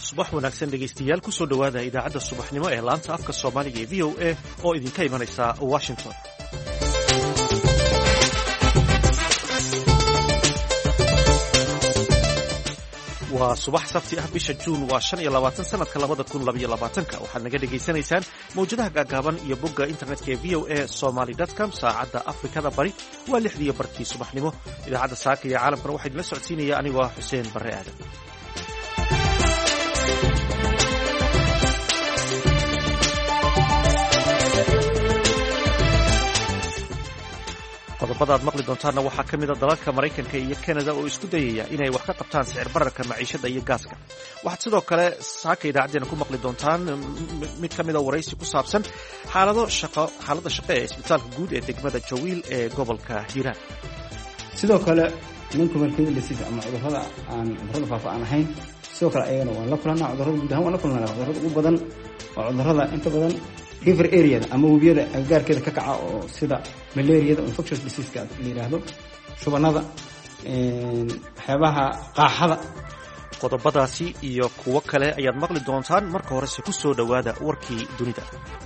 subax wanaagsan dhegaystayaal ku soo dhowaada idaacadda subaxnimo ee laanta afka soomaaliga ee v o a oo idinka imanaysa washington. waa subax sabti ah bisha juun waa 25 sanadka 2022 waxaad naga dhegaysanaysaan mawjadaha gaagaaban iyo bogga internetka ee v o a somali.com saacadda afrikada bari waa 6 barkii subaxnimo. idaacadda saaka iyo caalamkana waxaa idinla socodsiinaya anigoo xuseen barre aadan. qodobada aad maqli doontaanna waxaa ka mid a dalalka maraykanka iyo kanada oo isku dayaya inay wax ka qabtaan sicir bararka maciishada iyo gaaska. waxaad sidoo kale saaka idaacaddeena ku maqli doontaan mid ka mida waraysi ku saabsan xaaladda shaqo ee isbitaalka guud ee degmada jawiil ee gobolka hiiraan. sidoo kale non-communicable disease ama cudurrada faafa aan ahayn sidoo kale ayagana waan la kulannaa cudurrada guud ahaan waan la kulnaa cudurrada ugu badan waa cudurrada inta badan river areada ama webiyada agagaarkeeda ka kaca oo sida malaariyada infectious diseaseka la yidhaahdo shubanada waxyaabaha qaaxada. qodobadaasi iyo kuwo kale ayaad maqli doontaan marka horese ku soo dhowaada warkii dunida.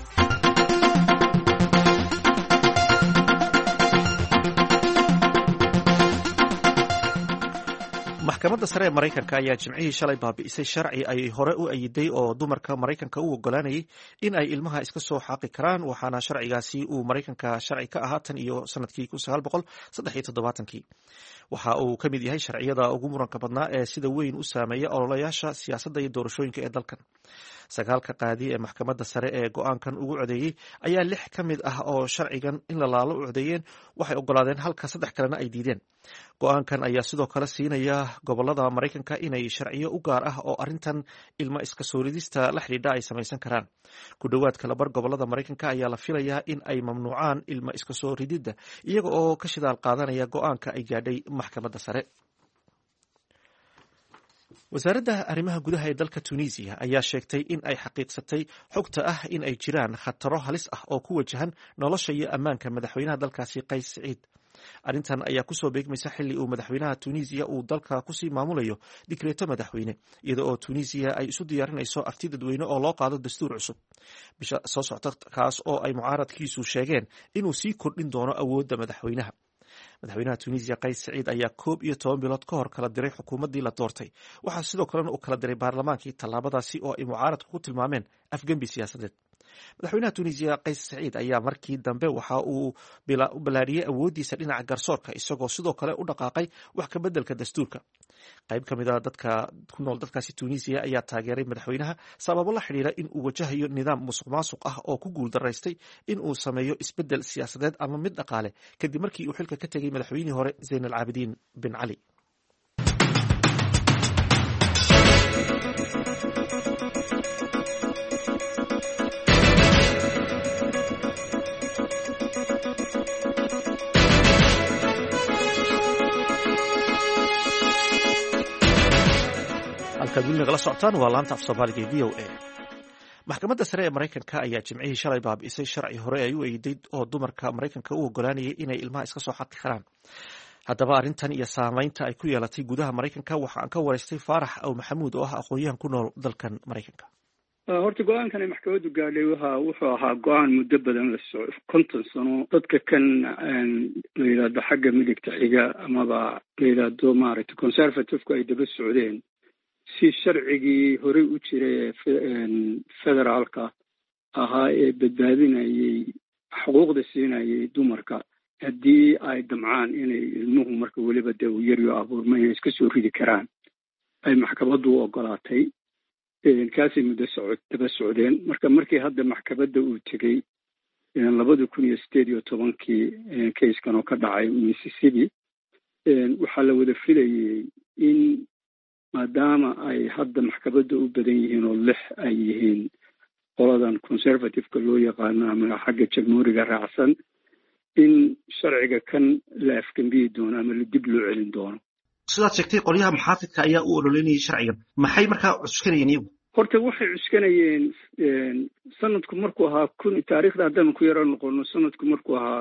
maxkamadda sare ee maraykanka ayaa jimcihii shalay baabi'isay sharci ay hore u ayiday oo dumarka maraykanka u oggolaanayay in ay ilmaha iska soo xaaqi karaan, waxaana sharcigaasi uu maraykanka sharci ka ahaa tan iyo sanadkii 1973. waxa uu ka mid yahay sharciyada ugu muranka badnaa ee sida weyn u saameeya ololayaasha siyaasadda iyo doorashooyinka ee dalkan. 9 qaadi ee maxkamadda sare ee go-aankan ugu codeeyey ayaa 6 ka mid ah oo sharcigan in la laalo u codeeyeen waxay oggolaadeen halka 3 kalena ay diideen. go-aankan ayaa sidoo kale siinaya gobolada maraykanka inay sharciyo u gaar ah oo arrintan ilma iska soo ridista la xidhiidha ay samaysan karaan. ku dhowaad kalabar gobolada maraykanka ayaa la filayaa in ay mamnuucaan ilma iska soo rididda iyaga oo ka shidaal qaadanaya go-aanka ay gaadhay maxkamadda sare. wasaaradda arrimaha gudaha ee dalka tunisiya ayaa sheegtay in ay xaqiiqsatay xogta ah in ay jiraan khataro halis ah oo ku wajahan nolosha iyo ammaanka madaxweynaha dalkaasi qays siciid. arrintan ayaa kusoo beegmaysa xilli uu madaxweynaha tunisiya uu dalka kusii maamulayo dikreeto madaxweyne iyada oo tunisiya ay isu diyaarinayso afti dadweyne oo loo qaado dastuur cusub bisha soo socta, kaas oo ay mucaaradkiisu sheegeen inuu sii kordhin doono awoodda madaxweynaha. madaxweynaha tunisiya qays siciid ayaa 11 bilood ka hor kala diray xukuumaddii la doortay. waxaa sidoo kalena uu kala diray baarlamaankii tallaabadaasi oo ay mucaaradku ku tilmaameen afgembi siyaasadeed. madaxweynaha tunisiya qays siciid ayaa markii dambe waxa uu u ballaariyey awooddiisa dhinaca garsoorka isagoo sidoo kale u dhaqaaqay wax ka beddelka dastuurka. qayb ka mid a dadka ku nool dalkaasi tunisiya ayaa taageeray madaxweynaha sababo la xidhiira in uu wajahayo nidaam musuq maasuq ah oo ku guuldaraystay in uu sameeyo isbeddel siyaasadeed ama mid dhaqaale kadib markii uu xilka ka tegay madaxweynihii hore zayn alcaabidiin bin cali. halkaad weli nagala socotaan waa laanta af soomaaliga ee v o a. maxkamadda sare ee maraykanka ayaa jimcihii shalay baabi'isay sharci hore ay u eeday oo dumarka maraykanka u oggolaanayay inay ilmaha iska soo xaqi karaan. haddaba arrintan iyo saamaynta ay ku yeelatay gudaha maraykanka waxa aan ka waraystay faarax aw maxamuud oo ah aqoon-yahan ku nool dalkan maraykanka. horta go-aankan ay maxkamaddu gaadhay wuxuu ahaa go-aan muddo badan la soco 50 sano dadka kan la yidhaahdo xagga midigta xiga amaba la yidhaahdo maaragtay conservative-ku ay daba socdeen si sharcigii horey u jiray ee federaalka ahaa ee badbaadinayay xuquuqda siinayay dumarka haddii ay damcaan inay ilmuhu marka weliba dee uu yaryo abuurma inay iska soo ridi karaan ay maxkamaddu u oggolaatay. kaasay muddo daba socdeen markii hadda maxkamadda uu tegey 2018 kayskan oo ka dhacay Mississippi waxaa la wada filayay in maadaama ay hadda maxkamadda u badan yihiin oo 6 ay yihiin qoladan conservative-ka loo yaqaano ama xagga jamhuuriga raacsan in sharciga kan la afgembiyi doono ama la dib loo celin doono. sidaad sheegtay qolyaha maxaafidka ayaa u ololeynayay sharcigan, maxay markaa cuskanayeen iyagu? horta waxay cuskanayeen sanadku markuu ahaa taariikhda haddaan ku yaro noqono sanadku markuu ahaa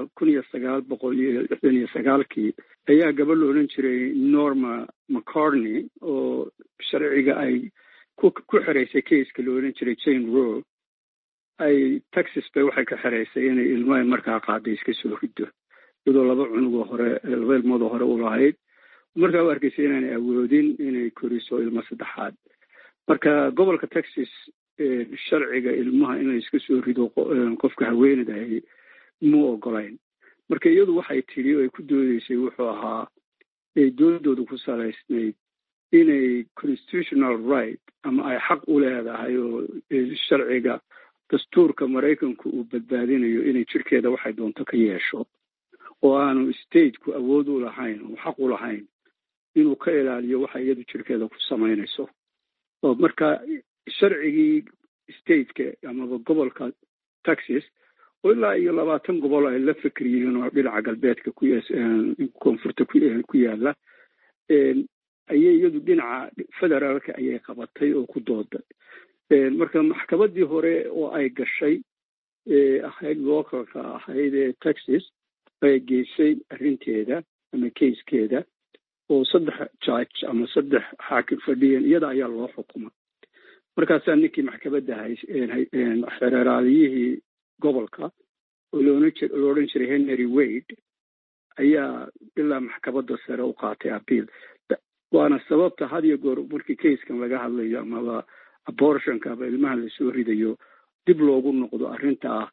1969 ayaa gabadh la odhan jiray Norma McCartney oo sharciga ay ku xiraysay keiska la odhan jiray Jane Roe ay Texas bay waxay ka xiraysay inay ilmaha markaa qaaday iska soo rido iyadoo laba ilmood hore u lahayd markaa u arkaysay inaanay awoodin inay koriso ilmo saddexaad marka gobolka Texas sharciga ilmaha inay iska soo rido qofka haweeneyda ahi ma ogolayn marka iyadu waxay tiri ay ku doodaysay wuxuu ahaa ay doodoodu ku salaysnayd inay constitutional right ama ay xaq u leedahay oo sharciga dastuurka Mareykanku uu badbaadinayo inay jirkeeda waxay doonto ka yeesho oo aanu stateku awood u lahayn oo xaq u lahayn inuu ka ilaaliyo waxa iyadu jirkeeda ku samaynayso oo marka sharcigii stateka ama gobolka Texas ilaa iyo 20 gobol ay la fikriyeen oo dhinaca galbeedka koonfurta ku yaala ayay iyadu dhinaca federaalka ayay qabatay oo ku dooday marka maxkamadii hore oo ay gashay ahayd localka ahayd ee Texas ay geysay arrinteeda ama keyskeeda oo 3 judge ama 3 xaakim fadhiyeen iyada ayaa loo xukumay markaasaa ninkii maxkamadda xeeraaliyihii gobolka oo loo odhan jiray Henry Wade ayaa ilaa maxkamadda sare u qaatay appeal waana sababta had iyo goor markii keyskan laga hadlayo amaba abortionka ama ilmaha la soo ridayo dib loogu noqdo arrinta ah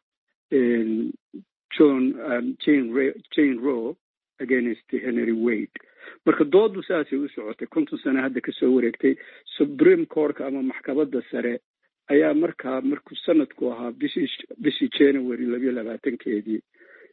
Jane Roe against Henry Wade marka doodu saasay u socotay 50 sano hadda ka soo wareegtay Supreme Court ama maxkamadda sare ayaa markuu sanadku ahaa bishii January 22keedii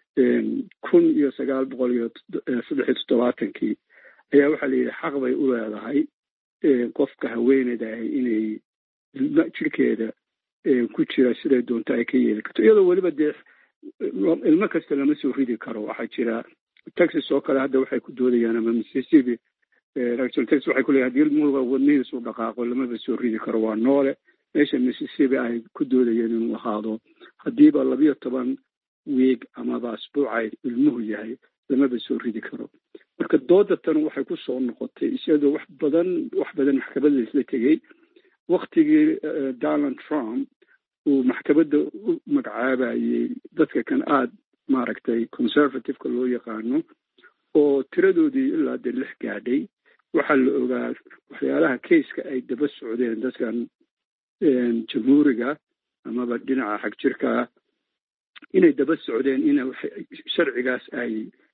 1973 ayaa waxaa la yidhi xaq bay u leedahay qofka haweeneyda ah inay jirkeeda ku jira siday doonto ay ka yeeli karto iyadoo weliba dee ilmo kasta lama soo ridi karo waxaa jira Texas oo kale hadda waxay ku doodayaan ama Mississippi Texas waxay ku leeyahay haddii ilmuhu wadnihiisu dhaqaaqo lamaba soo ridi karo waa noole meesha Mississippi ay ku doodayeen inuu ahaado haddiiba 12 week amaba asbuuc ay ilmuhu yahay lamaba soo ridi karo marka doodatan waxay ku soo noqotay iyadoo wax badan maxkamadda isla tegay waqtigii Donald Trump uu maxkamadda u magacaabayay dadka kan aad maaragtay conservative-ka loo yaqaano oo tiradoodii ilaa 6 gaadhay waxaa la ogaa waxyaalaha keiska ay daba socdeen dadkan jamhuuriga amaba dhinaca xag jirka inay daba socdeen in sharcigaas ay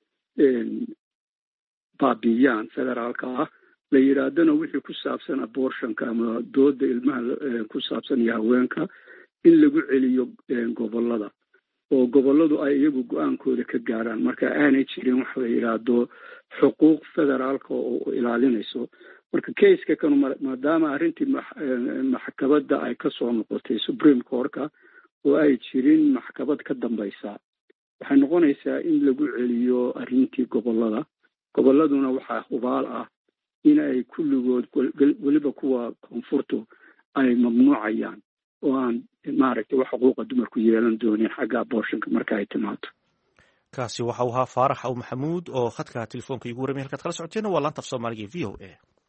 baabiyaan federaalka ah la yidhaahdana wixii ku saabsan abortionka ama dooda ilmaha ku saabsan iyo haweenka in lagu celiyo gobolada oo goboladu ay iyagu go-aankooda ka gaaraan marka aanay jirin wax la yidhaahdo xuquuq federaalka oo ilaalinayso marka keiska kanu maadaama arrintii maxkamadda ay ka soo noqotay Supreme Court-ka oo ay jirin maxkamad ka dambaysa waxay noqonaysaa in lagu celiyo arrintii goboladuna waxaa hubaal ah in ay kulligood weliba kuwa koonfurtu ay mamnuucayaan oo aan maaragtay wax xuquuqa dumarku yeelan doonin xagga abortionka marka ay timaado kaasi waxa uu ahaa Faarax Aw Maxamuud oo khadka telefoonka igu waramay halkaad kala socoteen waa laanta af Soomaaliga VOA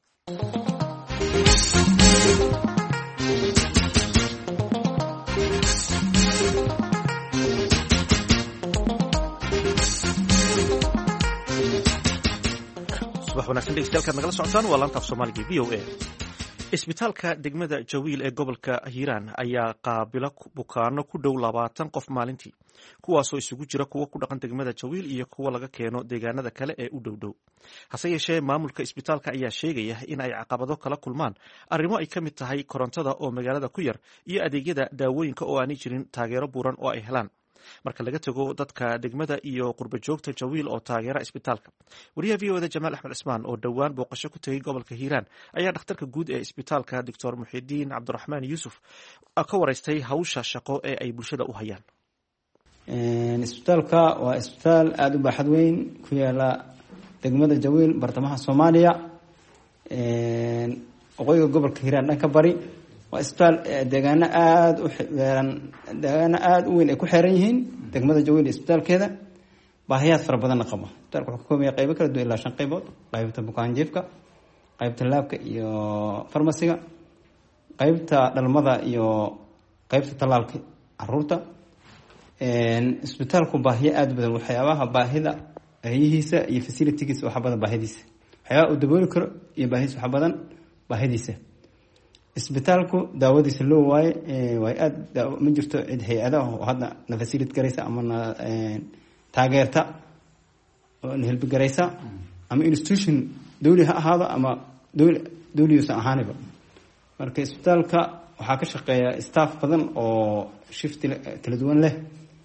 subax wanaagsan dhegeystayaal nagala socotaan waa laanta af Soomaaliga VOA isbitaalka degmada Jawiil ee gobolka Hiiraan ayaa qaabila bukaano ku dhow 20 qof maalintii kuwaasoo isugu jira kuwa ku dhaqan degmada Jawiil iyo kuwa laga keeno deegaanada kale ee u dhow hase yeeshee maamulka isbitaalka ayaa sheegaya in ay caqabado kala kulmaan arrimo ay ka mid tahay korontada oo magaalada ku yar iyo adeegyada daawooyinka oo aanay jirin taageero buuran oo ay helaan marka laga tago dadka degmada iyo qurba joogta Jawiil oo taageera isbitaalka wariyaha VOA Jamaal Axmed Cismaan oo dhawaan booqasho ku tagay gobolka Hiiraan ayaa dhakhtarka guud ee isbitaalka Dr. Muxidiin Cabdiraxmaan Yuusuf ka waraystay hawsha shaqo ee ay bulshada u hayaan isbitaalka waa isbitaal aad u baaxad weyn ku yaala degmada Jawiil bartamaha Soomaaliya waqooyiga gobolka Hiiraan dhanka bari waa isbitaal deegaano aad u weyn ay ku xeeran yihiin degmada Jawiil isbitaalkeeda baahiyaad fara badan qaba isbitaalku wuxuu ka kooban yahay qaybo kala duwan ilaa 5 qaybood qaybta bukaan jiifka qaybta laabka iyo farmasiga qaybta dhalmada iyo qaybta tallaalka caruurta. isbitaalku baahiyo aada badan, waxyaabaha baahida hayihiisa iyo facilitigiisa waxa badan baahidiisa, waxyaabaha uu dabooli karo iyo baahidiisa waxa badan baahidiisa. isbitaalku daawadiisa loo waaye way aada ma jirto cid hay-adaha oo hadda na facilit garaysa ama na taageerta oo na helbi garaysa ama institution dawli ha ahaado ama dawliyuusan ahaaniba. marka isbitaalka waxaa ka shaqeeya staff badan oo shifti kala duwan leh.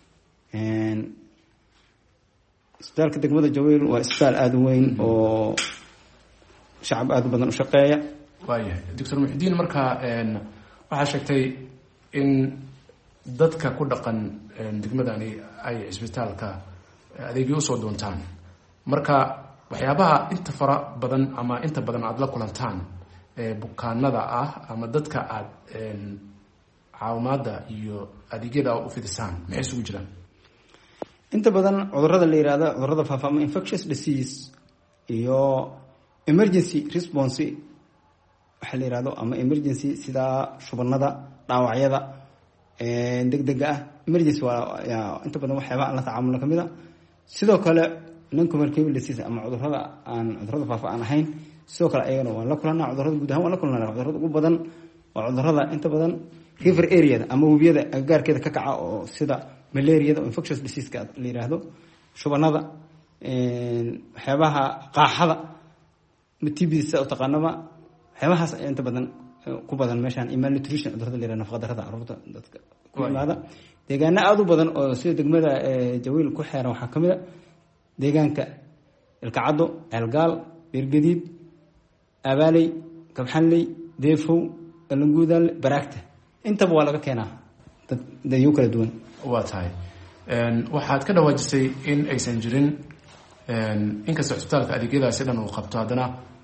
isbitaalka degmada Jawhir waa isbitaal aada u weyn oo shacab aada u badan u shaqeeya. waayahay doctor Muxudiin, markaa waxaa sheegtay in dadka ku dhaqan degmadani ay isbitaalka adeegyo usoo doontaan, marka waxyaabaha inta fara badan ama inta badan aada la kulantaan bukaanada ah ama dadka aada caawimaada iyo adeegyada u fidisaan maxay isugu jiraan? inta badan cudurrada la yihahdo cudurrada faafa ama infectious disease iyo emergency response waxa la yihahdo ama emergency sida shubanada, dhaawacyada degdega ah. emergency waa inta badan waxyaaba aan la tacaamulno kamid a. sidoo kale non-communicable disease ama cudurrada faafa aan ahayn, sidoo kale ayagana waan la kulanaa. cudurrada guud ahaan waan la kulanaa. cudurrada ugu badan waa cudurrada inta badan river areada ama webiyada agagaarkeeda ka kaca oo sida malaariyada oo infectious diseaseka la yiraahdo, shubanada, waxyaabaha qaaxada, matibisa oo taqaanaba, waxyaabahaas inta badan ku badan meeshaan. malnutrition cudurrada la yiraahdo, nafaqa darrada carruurta dadka ku yimaada. deegaano aada u badan oo sida degmada Jawhir ku xeeran waxaa kamid a deegaanka Ilkacado, Ceelgaal, Beergadiid, Abaaley, Kabxanley, Deefow, Alanguudal, Baraagta. intaba waa laga keenaa dadyo kala duwan. waa tahay waxaad ka dhawaajisay in aysan jirin inkastoo isbitaalka adeegyadaasi dhan uu qabto, haddana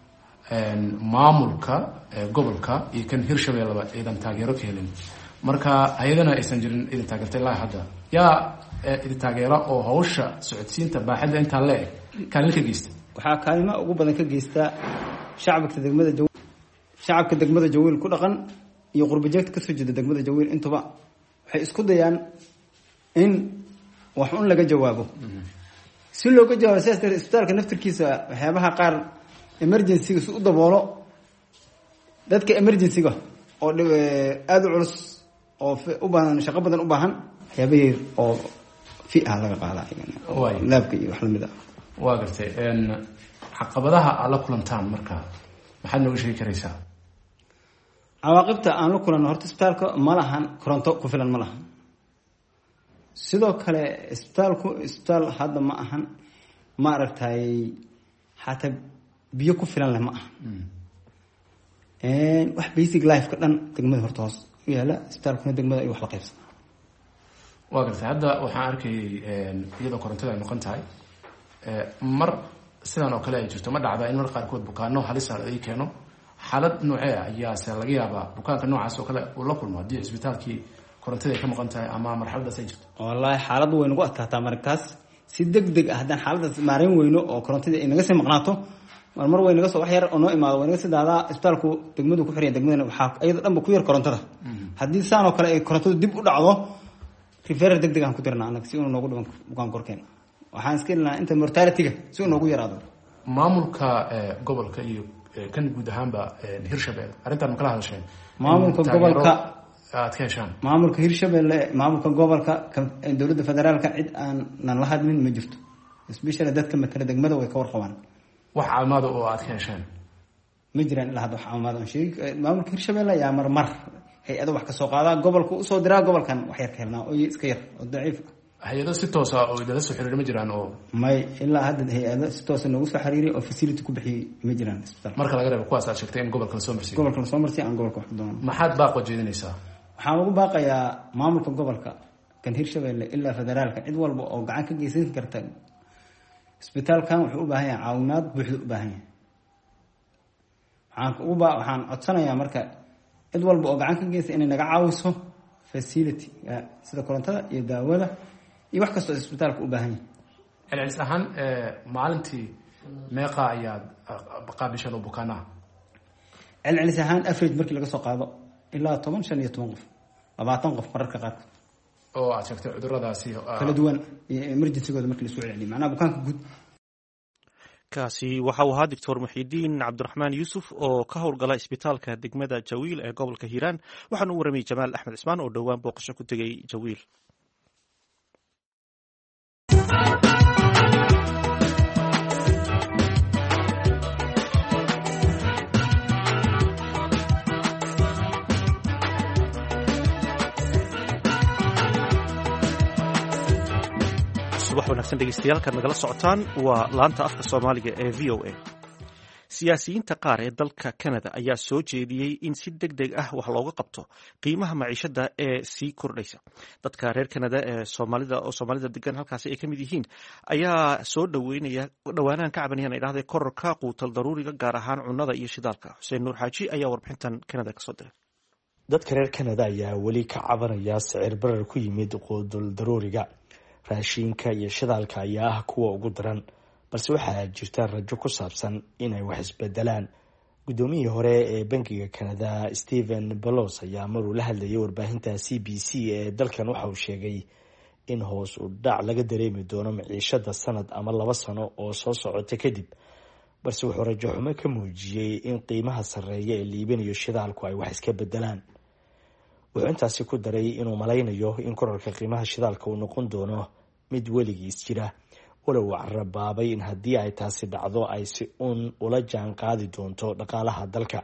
maamulka gobolka iyo kan Hirshabeelleba aydan taageero ka helin. marka hay-adana aysan jirin idin taageertay ilaa hadda. yaa idin taageera oo hawsha socodsiinta baaxadda intaa le-eg kaalin ka geysta? waxaa kaalimo ugu badan ka geysta shacabka degmada Jawhir ku dhaqan iyo qurbajoogta ka soo jeeda degmada Jawhir. intuba waxay isku dayaan in wax un laga jawaabo. si looga jawaabo sidaas darteed isbitaalka naftirkiisa waxyaabaha qaar emergency-ga si u daboolo dadka emergency-ga oo aada u culus oo u baahan shaqo badan u baahan, waxyaabaheed oo fiiha laga qaadaa laabka iyo wax lamid ah. waa gartay caqabadaha aad la kulantaan marka maxaad nooga sheegi karaysaa? cawaaqibta aan la kulanno, horta isbitaalka ma lahan koronto ku filan, ma lahan. sidoo kale isbitaal hadda ma ahan ma aragtay xataa biyo ku filan leh ma aha. wax basic life-ka dhan degmada horta hoos u yaala, isbitaalkuna degmada ay wax la qaybsan. waa gartay hadda waxaan arkayay iyadoo korontada ay noqon tahay mar sidan oo kale ay jirto, ma dhacda in mar qaarkood bukaano halisa ay keeno? xaalad noocee ayaase laga yaabaa bukaanka noocaas oo kale uu la kulmo haddii isbitaalkii korontada ay ka maqan tahay ama marxaladaas ay jirto? wallaahi xaaladdu way nagu adkaataa markaas. si degdeg ah haddaan xaaladaas maarayn weyno oo korontadii ay naga sii maqnaato, mar way naga soo wax yar oo noo imaado way naga sii daadaa. isbitaalku degmadu ku xiran degmadana waxaa iyada dhanba ku yar korontada. haddii saan oo kale ay korontadu dib u dhacdo, referral degdeg aan ku dirnaa annaga si uu noogu dhiman bukaan korkeena. waxaan iska ilnaa inta mortality-ga si uu noogu yaraado. maamulka gobolka iyo kan guud ahaanba Hirshabelle arrintan ma kala hadasheen? maamulka gobolka aad ka heshaan? maamulka Hirshabelle, maamulka gobolka, dowladda federaalka cid aan la hadlin ma jirto. especially dadka matala degmada way ka warqabaan. wax caawimaad oo aad ka hesheen ma jiraan ilaa hadda wax caawimaad aan sheegi. maamulka Hirshabelle ayaa marmar hay-ado wax ka soo qaadaa, gobolka usoo diraa, gobolkan wax yar ka helnaa oo iska yar oo daciif. hay-ado si toosa oo idala soo xiriir ma jiraan? oo may ilaa hadda hay-ado si toosa noogu soo xiriiri oo facility ku bixiyay ma jiraan isbitaalka. marka laga reebo kuwaas aad sheegtay in gobolka la soo marsiyo? gobolka la soo marsiyo aan gobolka wax doono. maxaad baaqo jeedinaysaa? waxaan ugu baaqayaa maamulka gobolka kan Hirshabelle ilaa federaalka cid walba oo gacan ka geysan karta isbitaalkan wuxuu u baahan yahay caawimaad buuxda u baahan yahay. waxaan codsanayaa marka cid walba oo gacan ka geysa inay naga caawiso facility sida korontada iyo daawada iyo wax kastoo isbitaalka u baahan yahay. celcelis ahaan maalintii meeqa ayaad qaabishan oo bukaanaha? celcelis ahaan average markii laga soo qaado ilaa 15 qof 20 qof mararka qaar oo aad sheegtay cuduradaasi kala duwan emergency-gooda markii la soo celiyay macnaha bukaanka guud. kaasi waxa uu ahaa doctor muxidiin cabdiraxmaan yuusuf oo ka howlgala isbitaalka degmada jawiil ee gobolka hiiraan. waxaana u waramay jamaal axmed cismaan oo dhowaan booqasho ku tegay jawiil. subax wanaagsan dhegeystayaal kaad nagala socotaan waa laanta afka soomaaliga ee v o a. siyaasiyiinta qaar ee dalka Canada ayaa soo jeediyey in si degdeg ah wax looga qabto qiimaha maciishada ee sii kordhaysa. dadka reer Canada ee Soomaalida degan halkaasi ay kamid yihiin ayaa soo dhawaanaan ka cabanayaan idhaahday kororka quutal daruuriga gaar ahaan cunnada iyo shidaalka. Xuseen Nuur Xaaji ayaa warbixintan Canada kasoo diray. dadka reer Canada ayaa weli ka cabanaya sicir barar ku yimid quutal daruuriga. raashinka iyo shidaalka ayaa ah kuwa ugu daran, balse waxaa jirta rajo ku saabsan inay wax isbedelaan. guddoomiyihii hore ee bangiga Canada Stephen Bellos ayaa maruu la hadlayay warbaahinta CBC ee dalkan waxa uu sheegay in hoos u dhac laga dareemi doono maciishada sanad ama 2 sano oo soo socota kadib, balse wuxuu rajo xumo ka muujiyey in qiimaha sarreeya ee liibanayo shidaalku ay wax iska bedelaan. wuxuu intaasi ku daray inuu malaynayo in kororka qiimaha shidaalka uu noqon doono mid weligiis jira, walow carabaabay in haddii ay taasi dhacdo ay si ula jaan qaadi doonto dhaqaalaha dalka.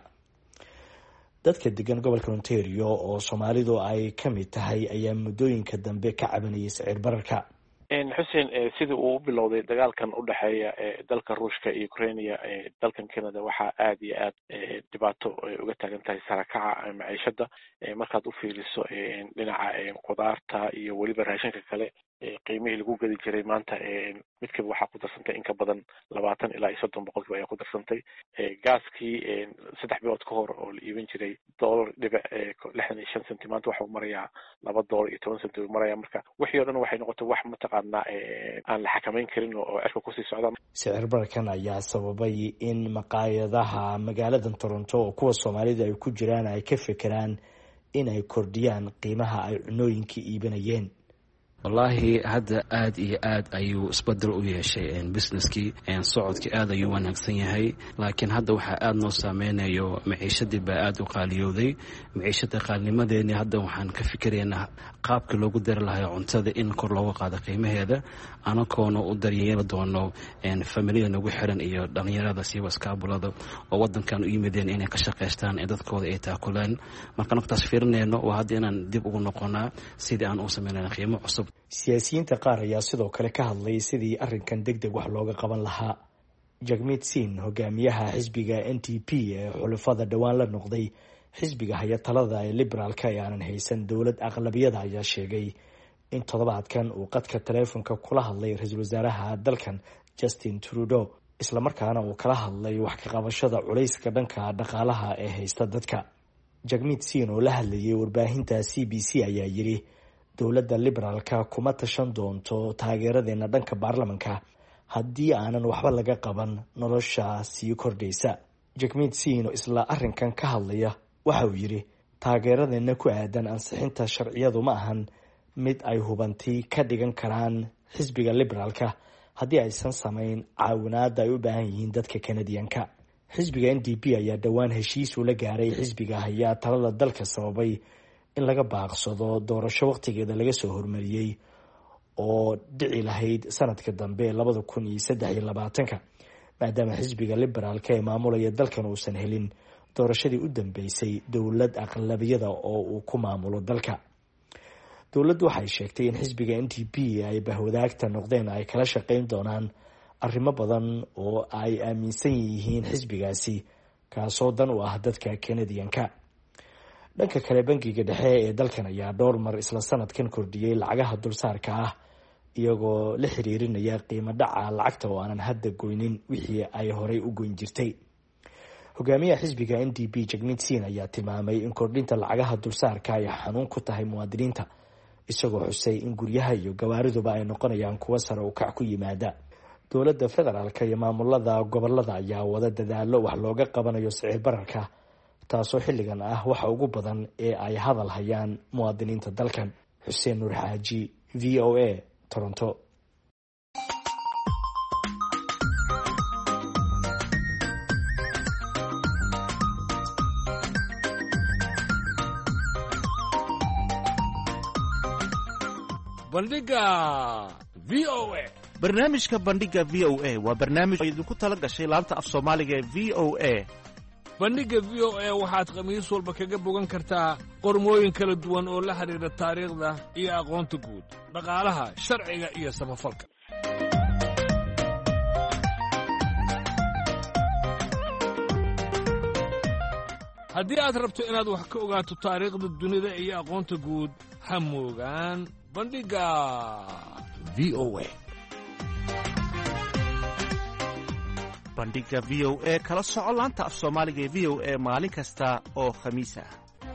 dadka degan gobolka Ontario oo Soomaalidu ay ka mid tahay ayaa muddooyinka dambe ka cabanayay sicir bararka. xuseen sidii uu bilowday dagaalkan u dhexeeya dalka Ruushka iyo Ukraine dalkan Canada waxaa aad iyo aad dhibaato uga taagan tahay sarakaca maciishada markaad u fiiriso dhinaca qudaarta iyo weliba raashinka kale qiimihii lagu gadi jiray maanta midkiiba waxaa ku darsantay in ka badan 20 ilaa 30% ayaa ku darsantay. gaaskii 3 bilood ka hor oo la iibin jiray $1.65 maanta waxa uu marayaa $2.10 maraya. marka wixii oo dhan waxay noqotay wax mataqaanaa aan la xakameyn karin oo cirka kusii socda. sicir bararkan ayaa sababay in maqaayadaha magaalada Toronto oo kuwa Soomaalida ay ku jiraan ay ka fekeraan in ay kordhiyaan qiimaha ay cunooyinka iibinayeen. wallaahi hadda aad iyo aad ayuu isbedel u yeeshay businesskii socodkii aad ayuu wanaagsan yahay, laakiin hadda waxaa aad noo saameynayo maciishadii baa aad u qaaliyowday. maciishada qaalnimadeeni hadda waxaan ka fikiraynaa qaabka loogu dari lahaa cuntada in kor looga qaado qiimaheeda, anagoona u daryeeli doono familiyada nagu xiran iyo dhalinyarada siiba iskaabulada oo wadankan u yimideen inay ka shaqaystaan ee dadkooda ay taakulaan. marka naftaas fiirinayno waa hadda inaan dib ugu noqonaa sidii aan u sameynayna qiimo cusub. siyaasiyiinta qaar ayaa sidoo kale ka hadlay sidii arrinkan degdeg wax looga qaban lahaa. Jagmeet Singh, hogaamiyaha xisbiga NDP ee xulafada dhowaan la noqday xisbiga haya talada ee liberaalka ee aanan haysan dowlad aqlabiyada, ayaa sheegay in toddobaadkan uu qadka taleefonka kula hadlay ra-iisul wasaaraha dalkan Justin Trudeau, islamarkaana uu kala hadlay wax ka qabashada culayska dhanka dhaqaalaha ee haysta dadka. Jagmeet Singh oo la hadlayay warbaahinta CBC ayaa yiri dowladda liberaalka kuma tashan doonto taageeradeena dhanka baarlamanka haddii aanan waxba laga qaban nolosha sii kordhaysa. Jagmeet Singh oo isla arrinkan ka hadlaya waxa uu yiri taageeradeena ku aadan ansixinta sharciyadu ma ahan mid ay hubanti ka dhigan karaan xisbiga liberaalka haddii aysan samayn caawinaada ay u baahan yihiin dadka Canadianka. xisbiga NDP ayaa dhowaan heshiis ula gaaray xisbiga haya talada dalka sababay in laga baaqsado doorasho waqtigeeda laga soo hormariyay oo dhici lahayd sanadka dambe 2023 maadaama xisbiga liberaalka ee maamulaya dalkan uusan helin doorashadii u dambeysay dowlad aqlabiyada oo uu ku maamulo dalka. dowladdu waxay sheegtay in xisbiga NDP ay bahwadaagta noqdeen ay kala shaqayn doonaan arrimo badan oo ay aaminsan yihiin xisbigaasi kaasoo dan u ah dadka Canadianka. dhanka kale bangiga dhexe ee dalkan ayaa dhowr mar isla sanadkan kordhiyay lacagaha dulsaarka ah iyagoo la xiriirinaya qiimo dhaca lacagta oo aanan hadda goynin wixii ay horey u goyn jirtay. hogaamiyaha xisbiga NDP Jagmeet Singh ayaa tilmaamay in kordhinta lacagaha dulsaarka ay xanuun ku tahay muwaadiniinta, isagoo xusay in guryaha iyo gawaariduba ay noqonayaan kuwo sare u kac ku yimaada. dowladda federaalka iyo maamulada gobolada ayaa wada dadaalo wax looga qabanayo sicir bararka, taasoo xilligan ah waxa ugu badan ee ay hadal hayaan muwaadiniinta dalkan. xuseen nuur xaaji, v o a, Toronto. barnaamijka bandhiga v o a waa barnaamij idinku tala gashay laanta af soomaaliga ee v o a. bandhigga v o a waxaad khamiis walba kaga bogan kartaa qormooyin kala duwan oo la xidhiidha taariikhda iyo aqoonta guud, dhaqaalaha, sharciga iyo samafalka. haddii aad rabto inaad wax ka ogaato taariikhda dunida iyo aqoonta guud, ha moogaan bandhigga v o a. bandhiga v o a kala soco laanta af soomaaliga ee v o a maalin kasta oo khamiis ah.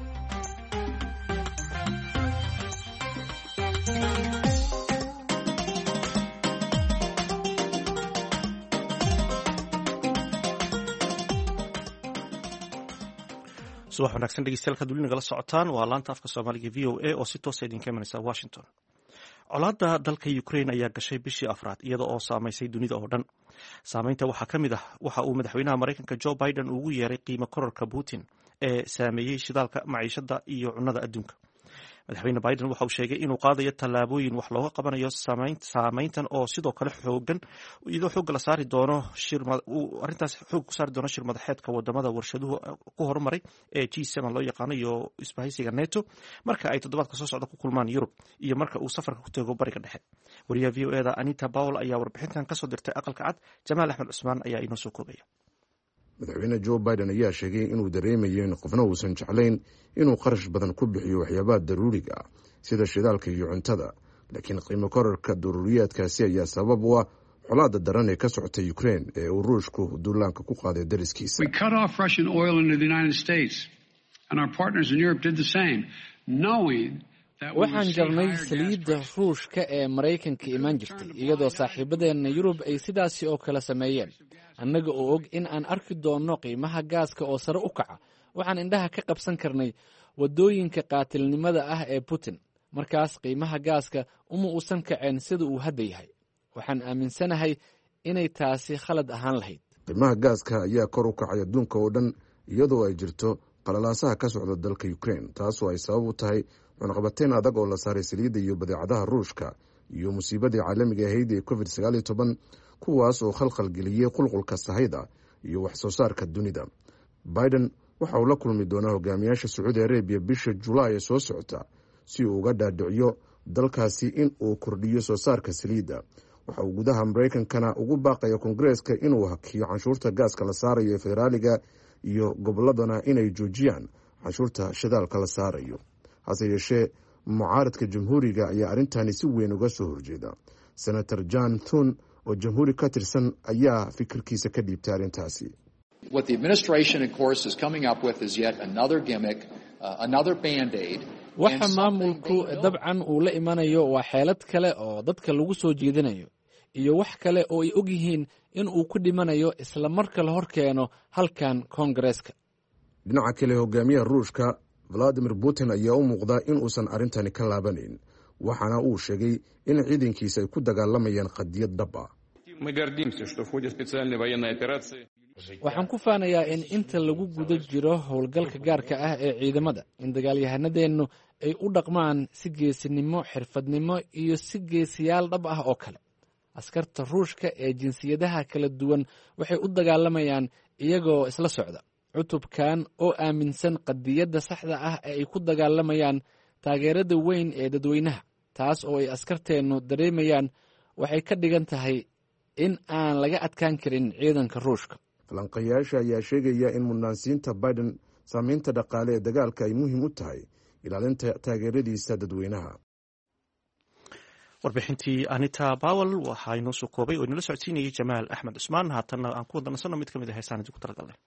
subax wanaagsan dhegeystayaal duli nagala socotaan waa laanta afka soomaaliga v o a oo si toosa idinka imanaysa Washington. colaadda dalka Ukraine ayaa gashay bishii afraad iyada oo saamaysay dunida oo dhan. Saamaynta waxaa ka mid ah waxa uu madaxweynaha Mareykanka Joe Biden ugu yeeray qiimo kororka Putin ee saameeyey shidaalka, maciishada iyo cunnada adduunka. madaxweyne Biden waxa uu sheegay inuu qaadayo tallaabooyin wax looga qabanayo saamayntan oo sidoo kale iyadoo xoog la saari doono arrintaas xoog ku saari doono shir madaxeedka wadamada warshaduhu ku horumaray ee G7 loo yaqaano iyo isbahaysiga NATO marka ay toddobaadka soo socda ku kulmaan Yurub iyo marka uu safarka ku tago bariga dhexe. wariyaha v o a da Anita Powell ayaa warbixintan kasoo dirtay aqalka cad. Jamaal Axmed Cusmaan ayaa inoo soo koobaya. madaxweyne Joe Biden ayaa sheegay inuu dareemayo in qofna uusan jeclayn inuu qarash badan ku bixiyo waxyaabaha daruuriga ah sida shidaalka iyo cuntada, laakiin qiimo kororka daruuriyaadkaasi ayaa sabab u ah colaadda daran ee ka socota Ukraine ee uu Ruushku duulaanka ku qaaday dariskiisa. We cut off Russian oil into the United States and our partners in Europe did the same, knowing waxaan jarnay saliidda ruushka ee Maraykanka imaan jirtay iyadoo saaxiibadeena Yurub ay sidaasi oo kale sameeyeen, annaga oo og in aan arki doonno qiimaha gaaska oo sare u kaca. waxaan indhaha ka qabsan karnay wadooyinka qaatilnimada ah ee Putin. markaas qiimaha gaaska uma uusan kaceen sida uu hadda yahay. waxaan aaminsanahay inay taasi khalad ahaan lahayd. qiimaha gaaska ayaa kor u kacay adduunka oo dhan iyadoo ay jirto qalalaasaha ka socda dalka Ukraine, taasoo ay sabab u tahay cunaqabateyn adag oo la saaray saliidda iyo badeecadaha Ruushka iyo musiibadii caalamiga ahayd ee COVID-19 kuwaas oo khalkhal geliyey qulqulka sahayda iyo wax soo saarka dunida. Biden waxa uu la kulmi doonaa hogaamiyaasha Sacuudi Arabia bisha Julaay ee soo socota si uu uga dhaadhiciyo dalkaasi in uu kordhiyo soo saarka saliidda. waxa uu gudaha Mareykankana ugu baaqaya Koongareeska inuu hakiyo canshuurta gaaska la saarayo ee federaaliga iyo gobolladana inay joojiyaan canshuurta shidaalka la saarayo. hase yeeshee mucaaradka jamhuuriga ayaa arrintani si weyn uga soo horjeeda. Senator John Thune oo jamhuuri ka tirsan ayaa fikirkiisa ka dhiibtay arrintaasi. What the administration of course is coming up with is yet another gimmick, another band-aid. waxa maamulku dabcan uu la imanayo waa xeelad kale oo dadka lagu soo jeedinayo iyo wax kale oo ay og yihiin in uu ku dhimanayo isla marka la hor keeno halkan Koongareeska. dhinaca kale hogaamiyaha Ruushka Vladimir Putin ayaa u muuqda in uusan arrintani ka laabanayn, waxaana uu sheegay in ciidankiisa ay ku dagaalamayaan qadiyad dhab ah. waxaan ku faanayaa in inta lagu guda jiro howlgalka gaarka ah ee ciidamada in dagaalyahanadeennu ay u dhaqmaan si geesinimo, xirfadnimo iyo si geesiyaal dhab ah oo kale. askarta Ruushka ee jinsiyadaha kala duwan waxay u dagaalamayaan iyagoo isla socda. cutubkan oo aaminsan qadiyadda saxda ah ee ay ku dagaalamayaan taageerada weyn ee dadweynaha, taas oo ay askarteennu dareemayaan, waxay ka dhigan tahay in aan laga adkaan karin ciidanka Ruushka. falanqayaasha ayaa sheegaya in mudnaansiinta Biden saamaynta dhaqaale ee dagaalka ay muhiim u tahay ilaalinta taageeradiisa dadweynaha. warbixintii Anita Powell waxaa inoo soo koobay oo inala socodsiinayay Jamaal Axmed Cusmaan. haatanna aan ku wadanaysano mid ka mid ah heesaan idinku talagalnay.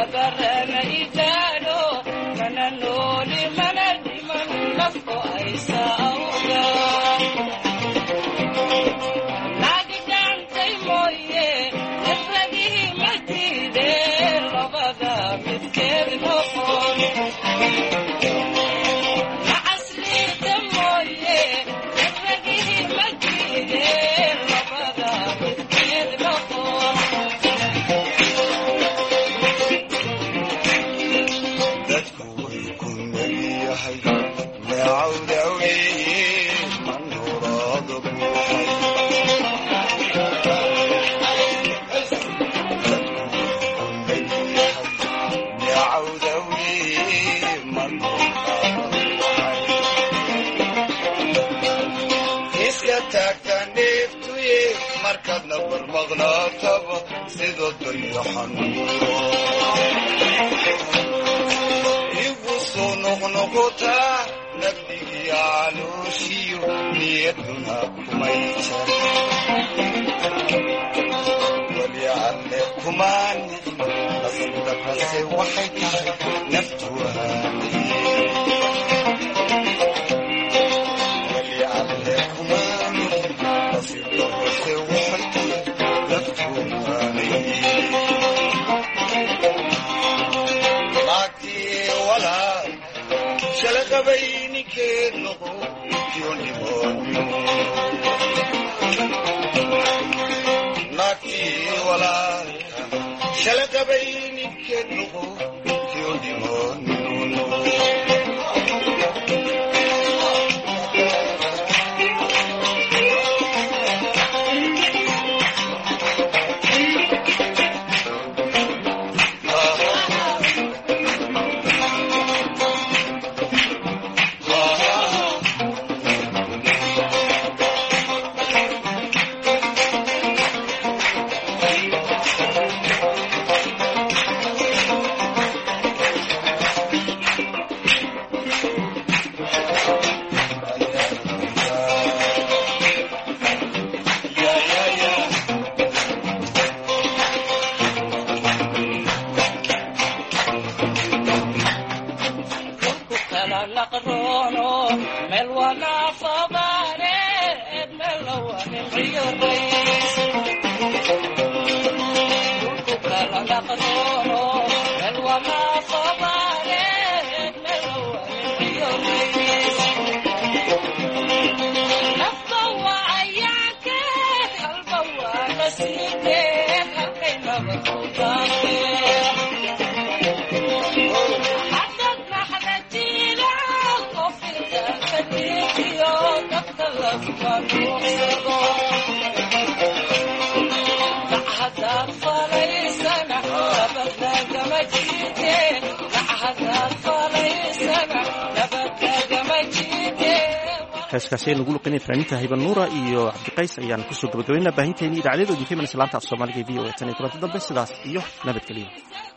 heeskaasi aynu ugu luqinay fanaaniinta hiban nuura iyo cabdiqays ayaan kusoo gabagabaynaa baahinteennii idaacadyada idinka imanaysa laanta af soomaaliga e v o tan iyo kulanti dambe sidaas iyo nabadgelyo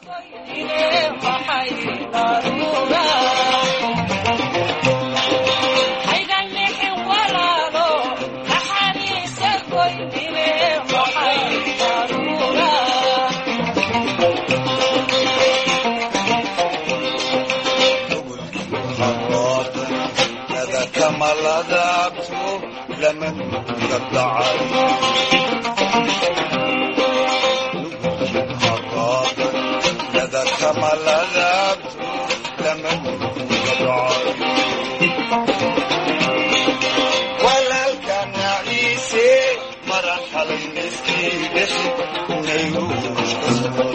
لمن يطلع لذا كما لذبت لمن يطلع ولا كان عيسى مرحل المسكين نيروش